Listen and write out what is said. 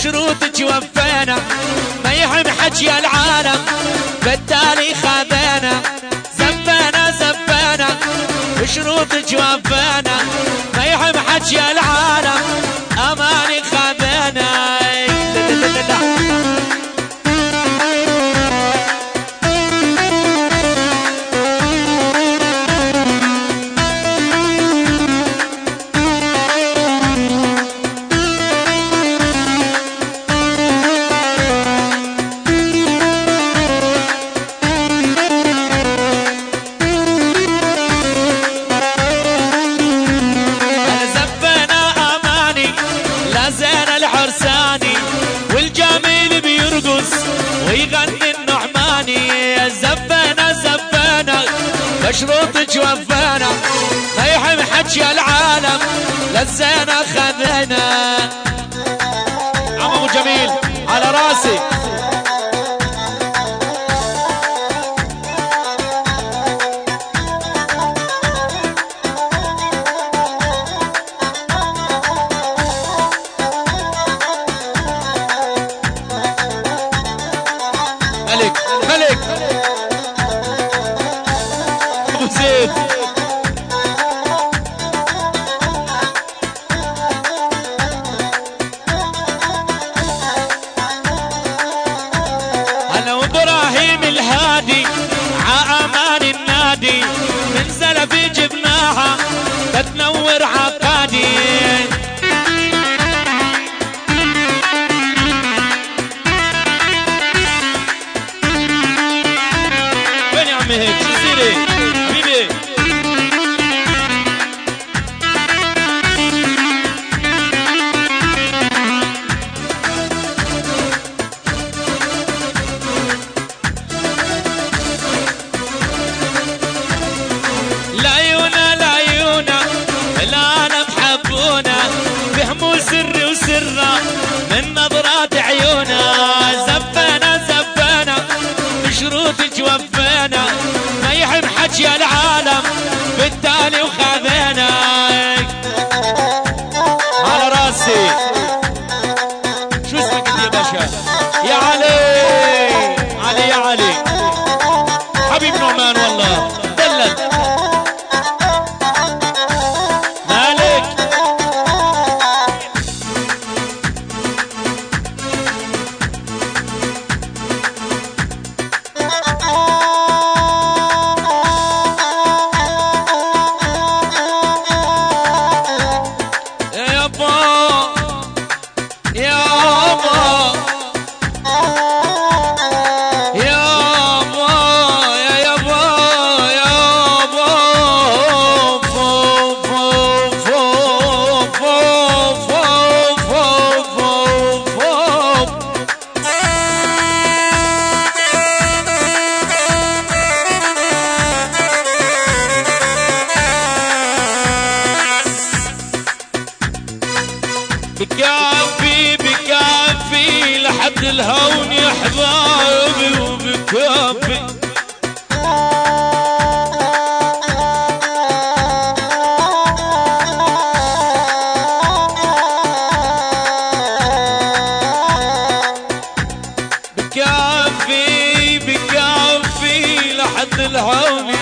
بشروطك وفينا ما يهم حكي العالم بالتالي خذينا زبينا زبينا بشروطك وفينا ما يهم حكي العالم اماني خذينا ويغني النعماني زبنا زبنا بشروطك وفانا ما يهم حكي العالم لزينا خذينا عم ابو جميل على راسي ملك ابو زيد انا وابراهيم الهادي عامان النادي من زلفي جبناها تتنور عقادي هيك شزيري حبيبي لعيونا لعيونا العالم حبونا فهموا سري وسرة من نظرات عيونا زبنا زبنا بشروطك وفينا ما يهم حكي العالم بالتالي وخذينا على راسي شو اسمك انت يا باشا يا علي علي يا علي حبيب نعمان والله دلل مالك بكافي بكافي لحد الهون يا حبايبي وبكافي بكافي بكافي لحد الهون